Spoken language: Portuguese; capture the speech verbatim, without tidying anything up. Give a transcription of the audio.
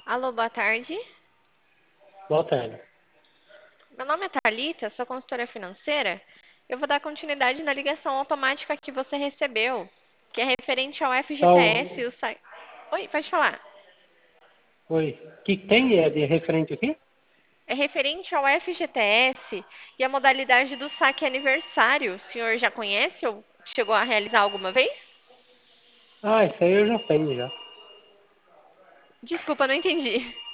Alô, boa tarde. Boa tarde. Meu nome é Thalita, sou consultora financeira. Eu vou dar continuidade na ligação automática que você recebeu, que é referente ao Qual... F G T S e o site. Oi, pode falar. Oi. O que que tem é de referente aqui? É referente ao F G T S e a modalidade do saque aniversário. O senhor já conhece ou chegou a realizar alguma vez? Ah, isso aí eu já tenho já. Desculpa, não entendi.